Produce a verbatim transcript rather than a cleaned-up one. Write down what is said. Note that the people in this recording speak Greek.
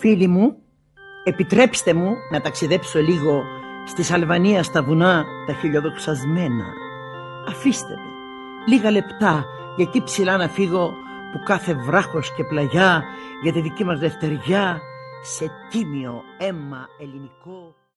Φίλοι μου, επιτρέψτε μου να ταξιδέψω λίγο στη Σαλβανία, στα βουνά τα χιλιοδοξασμένα. Αφήστε με λίγα λεπτά για εκεί ψηλά να φύγω, που κάθε βράχος και πλαγιά για τη δική μας δευτεριά σε τίμιο αίμα ελληνικό